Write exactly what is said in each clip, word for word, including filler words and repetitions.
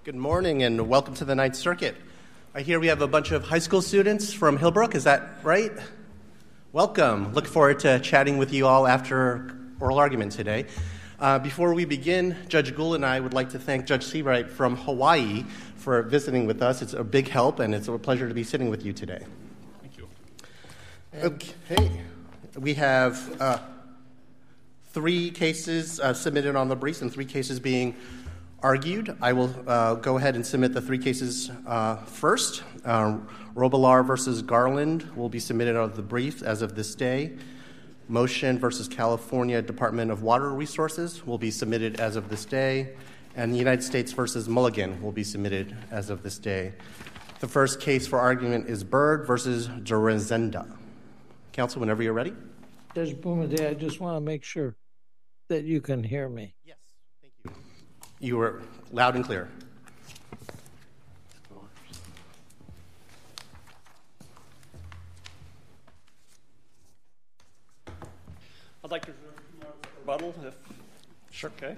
Good morning and welcome to the Ninth Circuit. I hear we have a bunch of high school students from Hillbrook, is that right? Welcome. Look forward to chatting with you all after oral argument today. Uh, before we begin, Judge Gould and I would like to thank Judge Seabright from Hawaii for visiting with us. It's a big help and it's a pleasure to be sitting with you today. Thank you. Okay. We have uh, three cases uh, submitted on the briefs and three cases being argued. I will uh, go ahead and submit the three cases uh, first. Uh, Robillard versus Garland will be submitted on the brief as of this day. Motion versus California Department of Water Resources will be submitted as of this day. And the United States versus Mulligan will be submitted as of this day. The first case for argument is Byrd versus Durezenda. Counsel, whenever you're ready. Judge Bumade, I just want to make sure that you can hear me. Yes, thank you. You were loud and clear. I'd like to rebuttal, if Sure. Okay.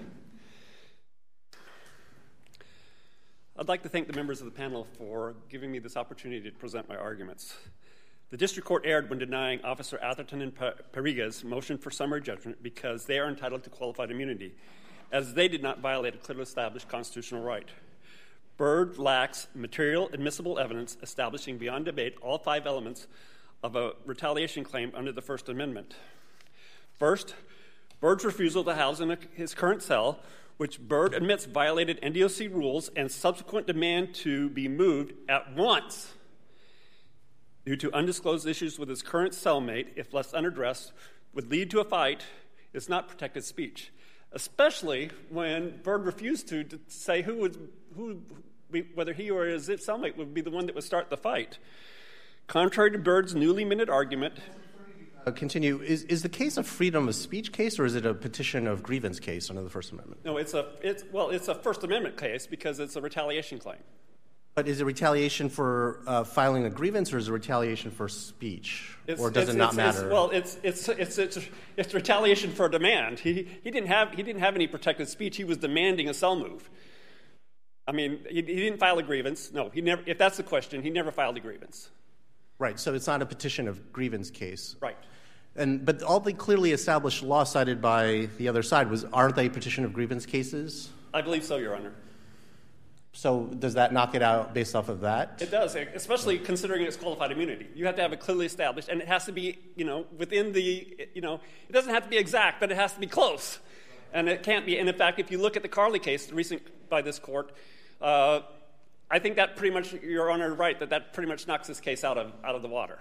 I'd like to thank the members of the panel for giving me this opportunity to present my arguments. The district court erred when denying Officer Atherton and Parriga's motion for summary judgment because they are entitled to qualified immunity, as they did not violate a clearly established constitutional right. Byrd lacks material admissible evidence establishing beyond debate all five elements of a retaliation claim under the First Amendment. First, Byrd's refusal to house in his current cell, which Byrd admits violated N D O C rules, and subsequent demand to be moved at once due to undisclosed issues with his current cellmate, if left unaddressed, would lead to a fight, is not protected speech, especially when Byrd refused to, to say who would, who, whether he or his cellmate would be the one that would start the fight. Contrary to Byrd's newly minted argument, Uh, continue. Is is the case a freedom of speech case, or is it a petition of grievance case under the First Amendment? No, it's a it's well, it's a First Amendment case because it's a retaliation claim. But is it retaliation for uh, filing a grievance, or is it retaliation for speech, It's, or does it's, it not it's, matter? It's, well, it's it's it's it's it's retaliation for a demand. He he didn't have he didn't have any protected speech. He was demanding a cell move. I mean, he, he didn't file a grievance. No, he never. If that's the question, he never filed a grievance. Right. So it's not a petition of grievance case. Right. And but all the clearly established law cited by the other side was aren't they petition of grievance cases? I believe so, Your Honor. So does that knock it out based off of that? It does, especially considering it's qualified immunity. You have to have it clearly established, and it has to be, you know, within the, you know, it doesn't have to be exact, but it has to be close. And it can't be. And in fact, if you look at the Carley case, the recent by this court, uh, I think that pretty much, Your Honor, right, that that pretty much knocks this case out of out of the water.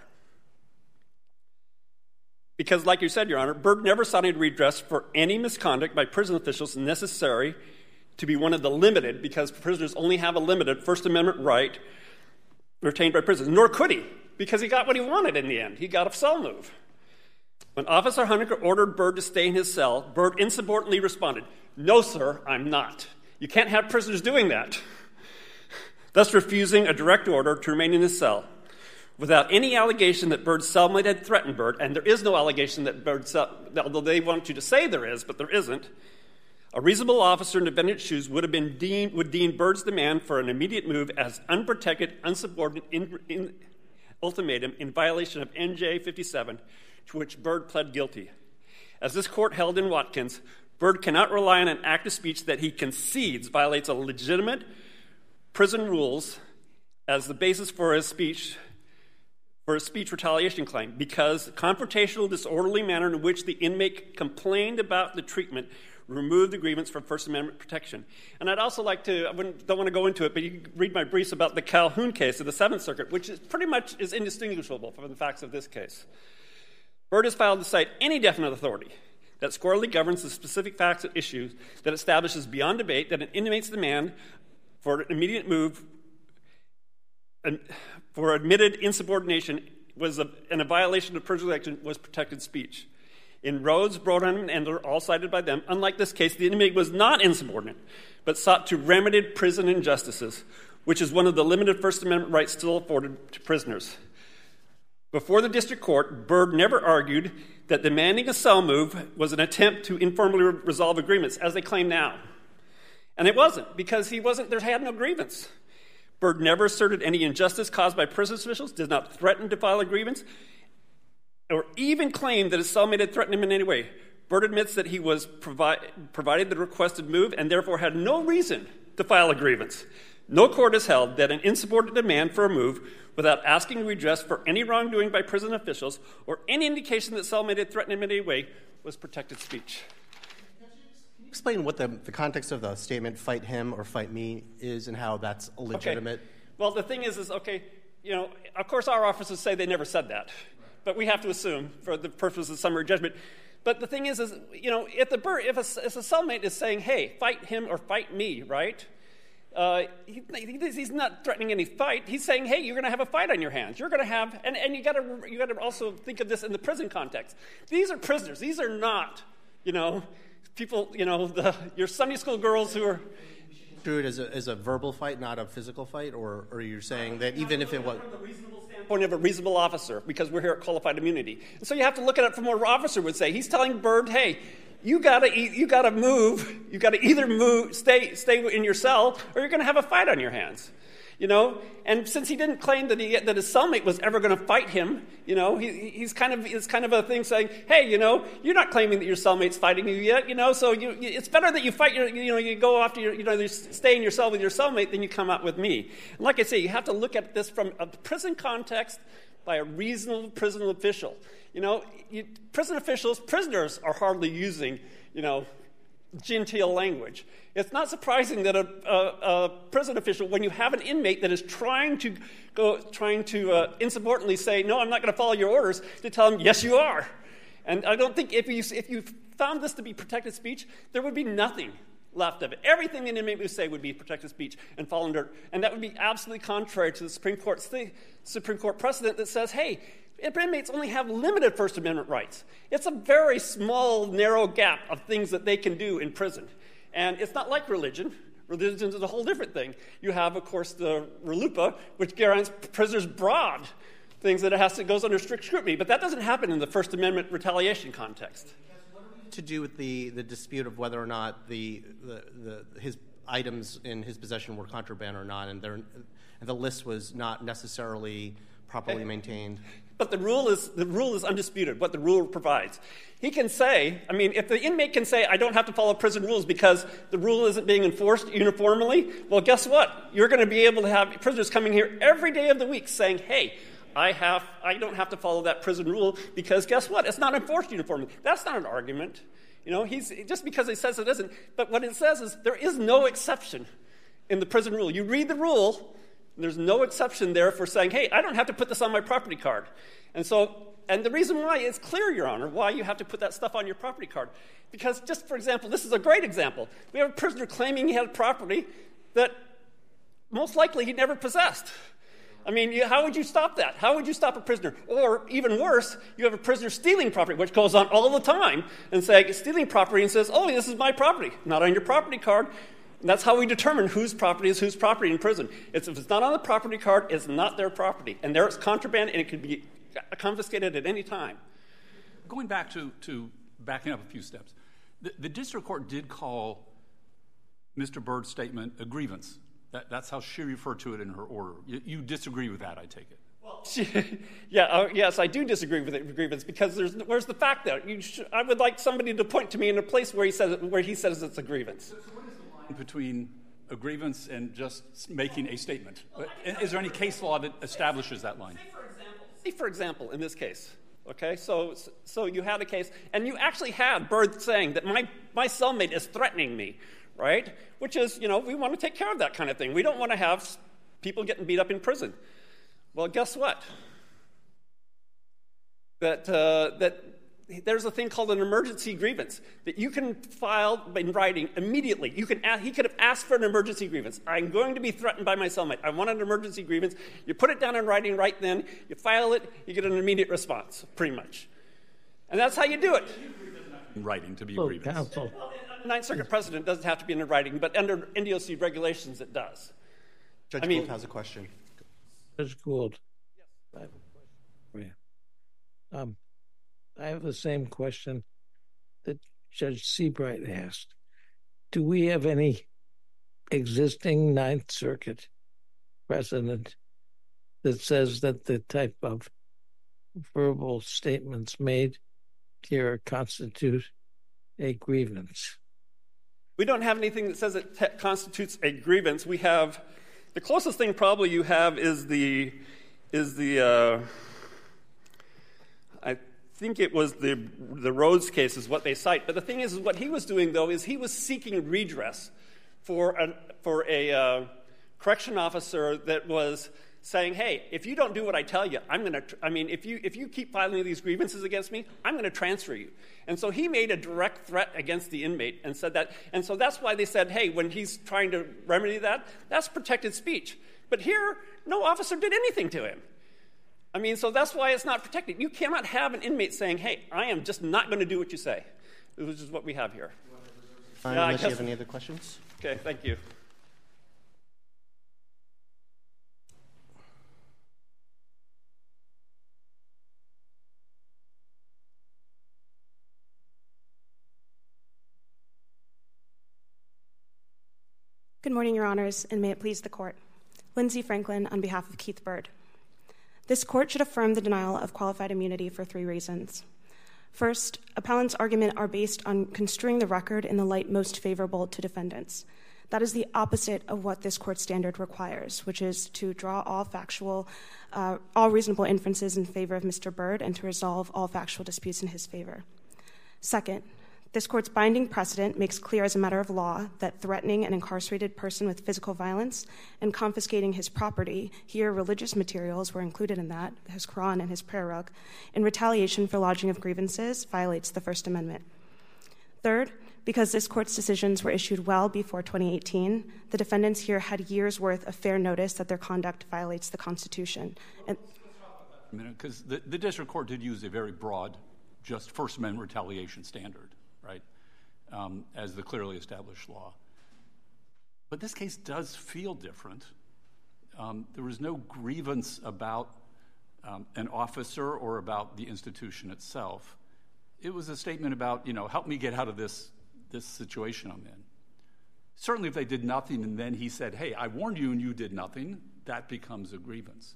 Because, like you said, Your Honor, Byrd never sought any redress for any misconduct by prison officials necessary to be one of the limited, because prisoners only have a limited First Amendment right retained by prisoners. Nor could he, because he got what he wanted in the end. He got a cell move. When Officer Honecker ordered Byrd to stay in his cell, Byrd insubordinately responded, "No, sir, I'm not. You can't have prisoners doing that," thus refusing a direct order to remain in his cell. Without any allegation that Byrd's cellmate had threatened Byrd, and there is no allegation that Byrd's cell, although they want you to say there is, but there isn't, a reasonable officer in defendant's shoes would have been deemed, would deem Byrd's demand for an immediate move as unprotected, unsubordinate in, in, ultimatum in violation of N J fifty-seven, to which Byrd pled guilty. As this court held in Watkins, Byrd cannot rely on an act of speech that he concedes violates a legitimate prison rules as the basis for his speech for a speech retaliation claim, because the confrontational, disorderly manner in which the inmate complained about the treatment removed the grievance from First Amendment protection. And I'd also like to, I don't want to go into it, but you can read my briefs about the Calhoun case of the Seventh Circuit, which is pretty much is indistinguishable from the facts of this case. Byrd has filed to cite any definite authority that squarely governs the specific facts at issue that establishes beyond debate that an inmate's demand for an immediate move for admitted insubordination was a, and a violation of prison election was protected speech. In Rhodes, Brodheim, and Endler, all cited by them, unlike this case, the inmate was not insubordinate, but sought to remedy prison injustices, which is one of the limited First Amendment rights still afforded to prisoners. Before the district court, Byrd never argued that demanding a cell move was an attempt to informally resolve agreements, as they claim now. And it wasn't, because he wasn't, there had no grievance. Byrd never asserted any injustice caused by prison officials, did not threaten to file a grievance, or even claimed that his cellmate had threatened him in any way. Byrd admits that he was provi- provided the requested move and therefore had no reason to file a grievance. No court has held that an insubordinate demand for a move without asking redress for any wrongdoing by prison officials or any indication that cellmate had threatened him in any way was protected speech. Can you explain what the, the context of the statement, fight him or fight me, is and how that's legitimate? Okay. Well, the thing is, is, okay, you know, of course our officers say they never said that, but we have to assume for the purpose of summary judgment. But the thing is, is you know, if, the Byrd, if, a, if a cellmate is saying, hey, fight him or fight me, right? Uh, he, he's not threatening any fight. He's saying, hey, you're going to have a fight on your hands. You're going to have, and, and you got to you got to also think of this in the prison context. These are prisoners. These are not, you know, people, you know, the, your Sunday school girls who are. Do it as a, as a verbal fight, not a physical fight, or, or you're saying that even if it was. From the reasonable standpoint of a reasonable officer, because we're here at qualified immunity. And so you have to look at it from what an officer would say. He's telling Byrd, hey, you gotta you gotta move. You gotta either move, stay stay in your cell, or you're gonna have a fight on your hands. You know, and since he didn't claim that he that his cellmate was ever going to fight him, you know, he, he's kind of it's kind of a thing saying, hey, you know, you're not claiming that your cellmate's fighting you yet, you know, so you, you, it's better that you fight your, you know, you go after your, you know, you stay in your cell with your cellmate than you come out with me. And like I say, you have to look at this from a prison context by a reasonable prison official. You know, you, prison officials, prisoners are hardly using, you know, genteel language. It's not surprising that a, a, a prison official, when you have an inmate that is trying to go, trying to uh, insubordinately say, "No, I'm not going to follow your orders," to tell him, "Yes, you are." And I don't think if you if you found this to be protected speech, there would be nothing left of it. Everything an inmate would say would be protected speech and fall under, and that would be absolutely contrary to the Supreme Court's th- Supreme Court precedent that says, "Hey, inmates only have limited First Amendment rights. It's a very small, narrow gap of things that they can do in prison." And it's not like religion. Religion is a whole different thing. You have, of course, the RLUIPA, which guarantees prisoners broad things that it has to goes under strict scrutiny. But that doesn't happen in the First Amendment retaliation context. To do with the, the dispute of whether or not the, the, the his items in his possession were contraband or not, and, and the list was not necessarily properly okay. maintained. But the rule is the rule is undisputed, what the rule provides. He can say, I mean, if the inmate can say, I don't have to follow prison rules because the rule isn't being enforced uniformly, well, guess what? You're going to be able to have prisoners coming here every day of the week saying, hey, I have, I don't have to follow that prison rule because guess what? It's not enforced uniformly. That's not an argument. You know, he's just because he says it isn't. But what it says is there is no exception in the prison rule. You read the rule, and there's no exception there for saying, hey, I don't have to put this on my property card. And so, and the reason why is clear, Your Honor, why you have to put that stuff on your property card. Because just for example, this is a great example. We have a prisoner claiming he had property that most likely he never possessed. I mean, you, how would you stop that? How would you stop a prisoner? Or even worse, you have a prisoner stealing property, which goes on all the time, and say, stealing property and says, oh, this is my property, not on your property card. And that's how we determine whose property is whose property in prison. It's, if it's not on the property card, it's not their property. And there it's contraband, and it can be confiscated at any time. Going back to, to backing up a few steps, the, the district court did call Mister Byrd's statement a grievance. That, that's how she referred to it in her order. You, you disagree with that, I take it? Well, she, yeah, uh, yes, I do disagree with it, grievance because there's, where's the fact there? You should, I would like somebody to point to me in a place where he says where he says it's a grievance. So, so what is the line between a grievance and just making a statement? Well, is there any case law that establishes that line? Say for example, say for example in this case. Okay, so so you had a case, and you actually had Byrd saying that my my cellmate is threatening me. Right? Which is, you know, we want to take care of that kind of thing. We don't want to have people getting beat up in prison. Well, guess what? That uh, that there's a thing called an emergency grievance that you can file in writing immediately. You can ask, he could have asked for an emergency grievance. I'm going to be threatened by my cellmate. I want an emergency grievance. You put it down in writing right then. You file it. You get an immediate response, pretty much. And that's how you do it. In writing to be a oh, grievance. Counsel. Ninth Circuit precedent doesn't have to be in writing, but under N D O C regulations, it does. Judge I mean, Gould has a question. Judge Gould. Yes. I have a question for you. Um, I have the same question that Judge Seabright asked. Do we have any existing Ninth Circuit precedent that says that the type of verbal statements made here constitute a grievance? We don't have anything that says it te- constitutes a grievance. We have the closest thing probably you have is the is the uh, I think it was the the Rhodes case is what they cite. But the thing is, is what he was doing though is he was seeking redress for an for a uh, correction officer that was saying, hey, if you don't do what I tell you, I'm going to, tr- I mean, if you if you keep filing these grievances against me, I'm going to transfer you. And so he made a direct threat against the inmate and said that. And so that's why they said, hey, when he's trying to remedy that, that's protected speech. But here, no officer did anything to him. I mean, so that's why it's not protected. You cannot have an inmate saying, hey, I am just not going to do what you say, which is what we have here. Fine, Yeah, I unless you guess- have any other questions? Okay, thank you. Good morning, Your Honors, and may it please the Court. Lindsay Franklin on behalf of Keith Byrd. This Court should affirm the denial of qualified immunity for three reasons. First, appellants' arguments are based on construing the record in the light most favorable to defendants. That is the opposite of what this Court standard requires, which is to draw all factual, uh, all reasonable inferences in favor of Mister Byrd and to resolve all factual disputes in his favor. Second, this Court's binding precedent makes clear as a matter of law that threatening an incarcerated person with physical violence and confiscating his property, here religious materials were included in that, his Quran and his prayer rug, in retaliation for lodging of grievances violates the First Amendment. Third, because this Court's decisions were issued well before twenty eighteen, the defendants here had years' worth of fair notice that their conduct violates the Constitution. And A minute, because the, the district court did use a very broad, just First Amendment retaliation standard, right, um, as the clearly established law. But this case does feel different. Um, there was no grievance about um, an officer or about the institution itself. It was a statement about, you know, help me get out of this, this situation I'm in. Certainly if they did nothing and then he said, hey, I warned you and you did nothing, that becomes a grievance.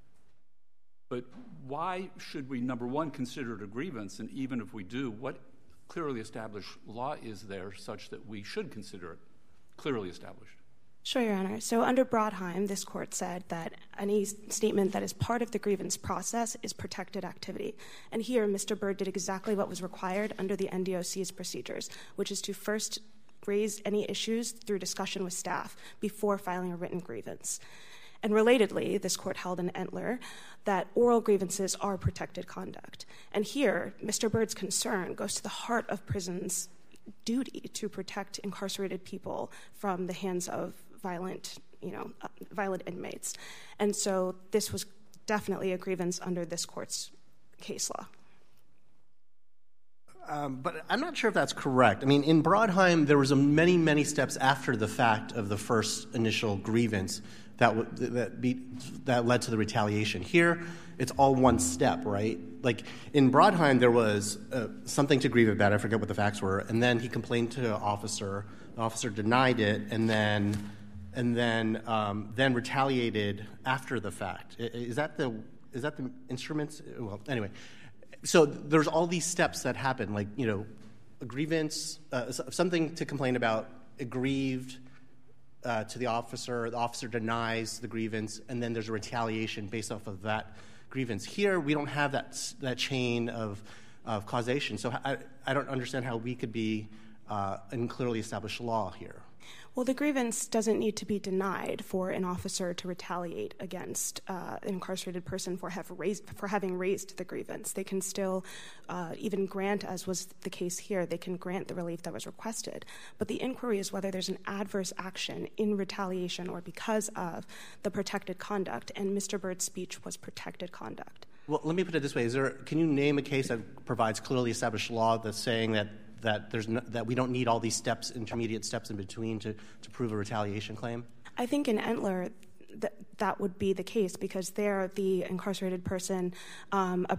But why should we, number one, consider it a grievance? And even if we do, what clearly established law is there such that we should consider it clearly established? Sure, Your Honor. So under Brodheim, this Court said that any statement that is part of the grievance process is protected activity. And here, Mister Byrd did exactly what was required under the N D O C's procedures, which is to first raise any issues through discussion with staff before filing a written grievance. And relatedly, this Court held in Entler that oral grievances are protected conduct. And here, Mister Byrd's concern goes to the heart of prison's duty to protect incarcerated people from the hands of violent, you know, uh, violent inmates. And so this was definitely a grievance under this Court's case law. Um, but I'm not sure if that's correct. I mean, in Brodheim, there was a many, many steps after the fact of the first initial grievance that w- that, be, that led to the retaliation. Here, it's all one step, right? Like in Brodheim, there was uh, something to grieve about. I forget what the facts were, and then he complained to an officer. The officer denied it, and then and then um, then retaliated after the fact. Is that the is that the instruments? Well, anyway. So there's all these steps that happen, like, you know, a grievance, uh, something to complain about, aggrieved uh, to the officer, the officer denies the grievance, and then there's a retaliation based off of that grievance. Here, we don't have that that chain of, of causation, so I, I don't understand how we could be uh, in clearly established law here. Well, the grievance doesn't need to be denied for an officer to retaliate against uh, an incarcerated person for have raised for having raised the grievance. They can still uh, even grant, as was the case here, they can grant the relief that was requested. But the inquiry is whether there's an adverse action in retaliation or because of the protected conduct, and Mister Byrd's speech was protected conduct. Well, let me put it this way: Is there? Can you name a case that provides clearly established law that's saying that? That there's no, that we don't need all these steps, intermediate steps in between to, to prove a retaliation claim? I think in Entler, th- that would be the case because there the incarcerated person um, a,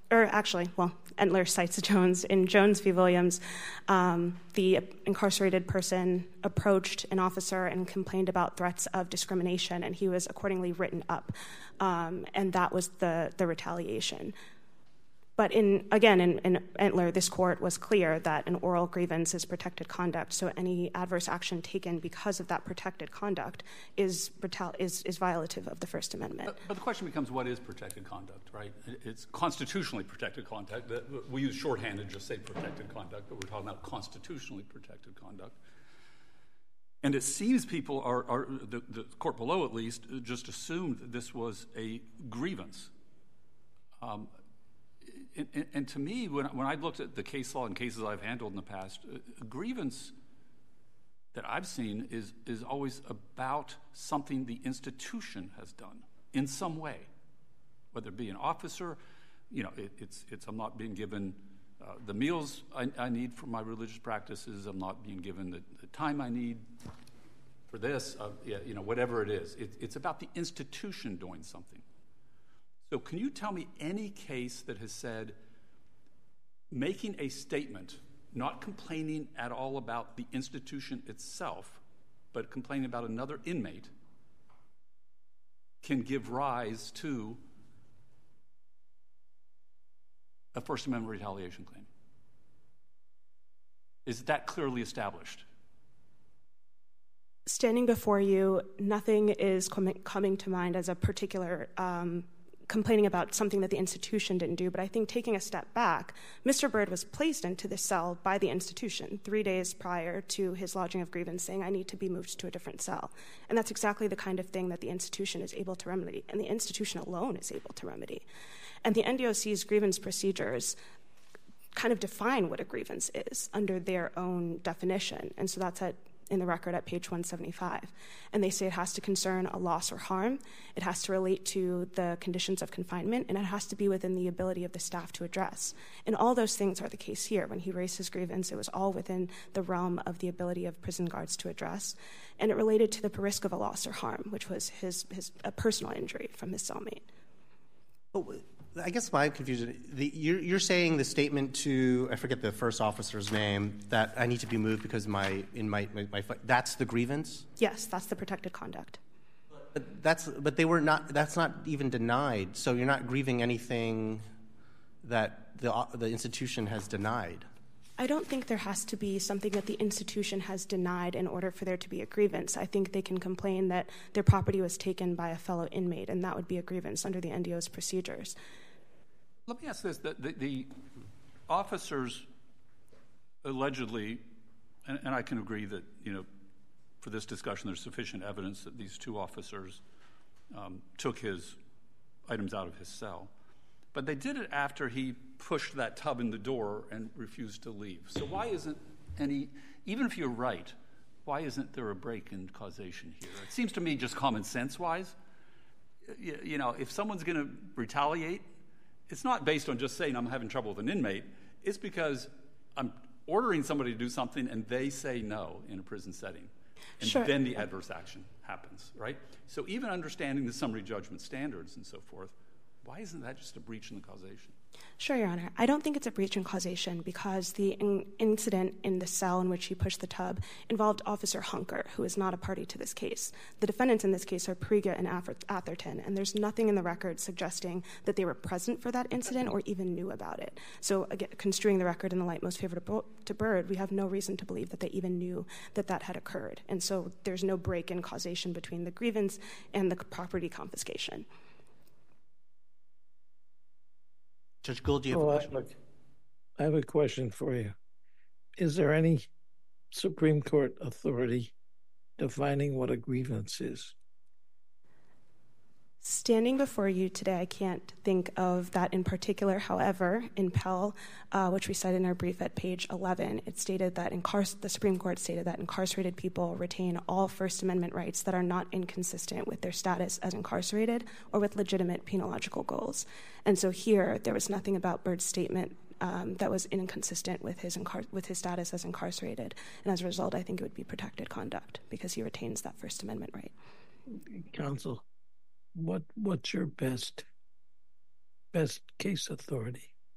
or actually, well, Entler cites Jones. In Jones v. Williams, um, the incarcerated person approached an officer and complained about threats of discrimination, and he was accordingly written up, um, and that was the, the retaliation. But in again, in, in Entler, this court was clear that an oral grievance is protected conduct, so any adverse action taken because of that protected conduct is is, is violative of the First Amendment. But, but the question becomes, what is protected conduct, right? It's constitutionally protected conduct. We use shorthand and just say protected conduct, but we're talking about constitutionally protected conduct. And it seems people are, are the, the court below at least, just assumed that this was a grievance. Um, And, and to me, when, when I've looked at the case law and cases I've handled in the past, a grievance that I've seen is, is always about something the institution has done in some way, whether it be an officer, you know, it, it's, it's I'm not being given uh, the meals I, I need for my religious practices, I'm not being given the, the time I need for this, uh, yeah, you know, whatever it is. It, it's about the institution doing something. So can you tell me any case that has said making a statement, not complaining at all about the institution itself, but complaining about another inmate, can give rise to a First Amendment retaliation claim? Is that clearly established? Standing before you, nothing is com- coming to mind as a particular um, complaining about something that the institution didn't do, but I think taking a step back, Mister Byrd was placed into this cell by the institution three days prior to his lodging of grievance, saying, I need to be moved to a different cell. And that's exactly the kind of thing that the institution is able to remedy, and the institution alone is able to remedy. And the N D O C's grievance procedures kind of define what a grievance is under their own definition, and so that's at in the record at page one seventy-five. And they say it has to concern a loss or harm, it has to relate to the conditions of confinement, and it has to be within the ability of the staff to address. And all those things are the case here. When he raised his grievance, it was all within the realm of the ability of prison guards to address. And it related to the risk of a loss or harm, which was his, his a personal injury from his cellmate. Oh, I guess my confusion, the, you're, you're saying the statement to, I forget the first officer's name, that I need to be moved because my, in my, my, my that's the grievance? Yes, that's the protected conduct. But that's, but they were not, that's not even denied, so you're not grieving anything that the, the institution has denied. I don't think there has to be something that the institution has denied in order for there to be a grievance. I think they can complain that their property was taken by a fellow inmate, and that would be a grievance under the N D O's procedures. Let me ask this. The, the, the officers allegedly, and, and I can agree that, you know, for this discussion there's sufficient evidence that these two officers um, took his items out of his cell. But they did it after he pushed that tub in the door and refused to leave. So why isn't any, even if you're right, why isn't there a break in causation here? It seems to me just common sense-wise. You, you know, if someone's going to retaliate, it's not based on just saying I'm having trouble with an inmate. It's because I'm ordering somebody to do something and they say no in a prison setting. And sure. Then the adverse action happens, right? So even understanding the summary judgment standards and so forth, why isn't that just a breach in the causation? Sure, Your Honor. I don't think it's a breach in causation because the in- incident in the cell in which he pushed the tub involved Officer Hunker, who is not a party to this case. The defendants in this case are Priga and Atherton, and there's nothing in the record suggesting that they were present for that incident or even knew about it. So, again, construing the record in the light most favorable to Byrd, we have no reason to believe that they even knew that that had occurred. And so there's no break in causation between the grievance and the property confiscation. Judge Gould, do you have oh, a I question? have a, I have a question for you. Is there any Supreme Court authority defining what a grievance is? Standing before you today, I can't think of that in particular. However, in Pell, uh, which we cited in our brief at page eleven, it stated that incar- the Supreme Court stated that incarcerated people retain all First Amendment rights that are not inconsistent with their status as incarcerated or with legitimate penological goals. And so here, there was nothing about Byrd's statement um, that was inconsistent with his incar- with his status as incarcerated. And as a result, I think it would be protected conduct because he retains that First Amendment right. Counsel, what what's your best best case authority?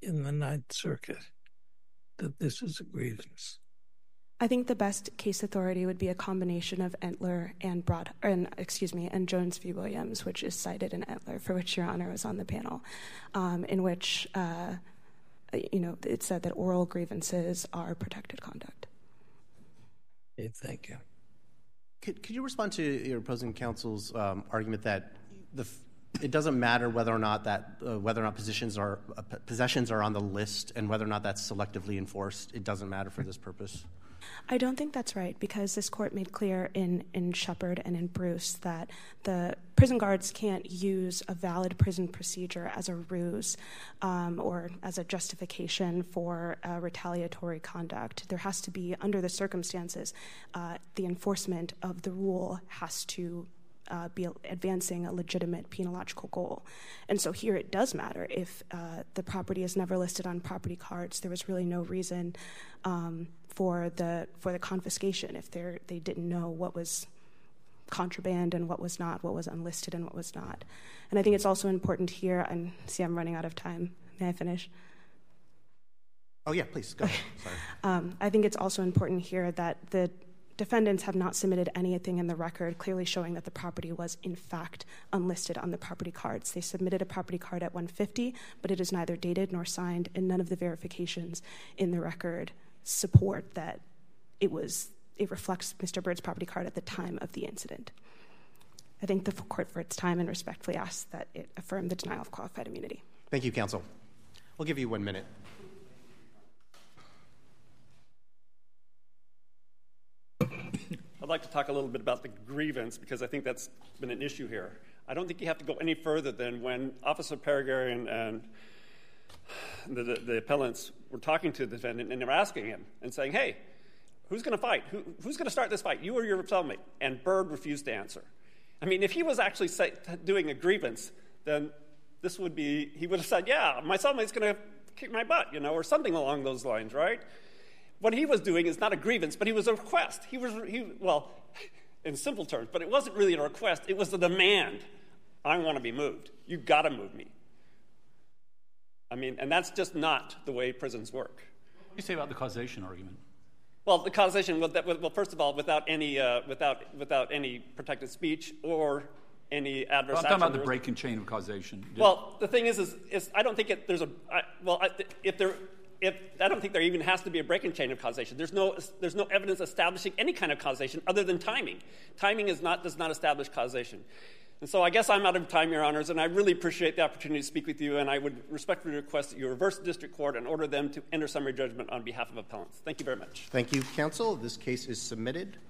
in the Ninth Circuit that this is a grievance? I think the best case authority would be a combination of Entler and Broad, and excuse me, and Jones v. Williams, which is cited in Entler, for which Your Honor was on the panel, um, in which uh, you know it said that oral grievances are protected conduct. Okay, thank you. Could, could you respond to your opposing counsel's um, argument that the it doesn't matter whether or not that uh, whether or not positions are uh, possessions are on the list and whether or not that's selectively enforced? It doesn't matter for this purpose. I don't think that's right, because this court made clear in, in Shepard and in Bruce that the prison guards can't use a valid prison procedure as a ruse um, or as a justification for uh, retaliatory conduct. There has to be, under the circumstances, uh, the enforcement of the rule has to Uh, be advancing a legitimate penological goal. And so here it does matter. If uh, the property is never listed on property cards, there was really no reason um, for the for the confiscation if they they didn't know what was contraband and what was not, what was unlisted and what was not. And I think it's also important here, and see I'm running out of time. May I finish? Oh, yeah, please, go ahead. Sorry. um, I think it's also important here that the defendants have not submitted anything in the record clearly showing that the property was, in fact, unlisted on the property cards. They submitted a property card at one fifty, but it is neither dated nor signed, and none of the verifications in the record support that it was. It reflects Mister Byrd's property card at the time of the incident. I thank the court for its time and respectfully ask that it affirm the denial of qualified immunity. Thank you, counsel. We'll give you one minute. I'd like to talk a little bit about the grievance, because I think that's been an issue here. I don't think you have to go any further than when Officer Paragarian and the, the, the appellants were talking to the defendant, and they were asking him and saying, hey, who's going to fight? Who, who's going to start this fight, you or your cellmate? And Byrd refused to answer. I mean, if he was actually say, doing a grievance, then this would be, he would have said, yeah, my cellmate's going to kick my butt, you know, or something along those lines, right? What he was doing is not a grievance, but he was a request. He was, he, well, in simple terms, but it wasn't really a request. It was a demand. I want to be moved. You've got to move me. I mean, and that's just not the way prisons work. What do you say about the causation argument? Well, the causation, well, that, well first of all, without any, uh, without, without any protected speech or any adverse well, I'm action. talking about the break and chain of causation. Did well, the thing is, is, is I don't think it, there's a, I, well, I, if there, If, I don't think there even has to be a break and chain of causation. There's no, there's no evidence establishing any kind of causation other than timing. Timing is not, does not establish causation. And so I guess I'm out of time, Your Honors, and I really appreciate the opportunity to speak with you, and I would respectfully request that you reverse the district court and order them to enter summary judgment on behalf of appellants. Thank you very much. Thank you, counsel. This case is submitted.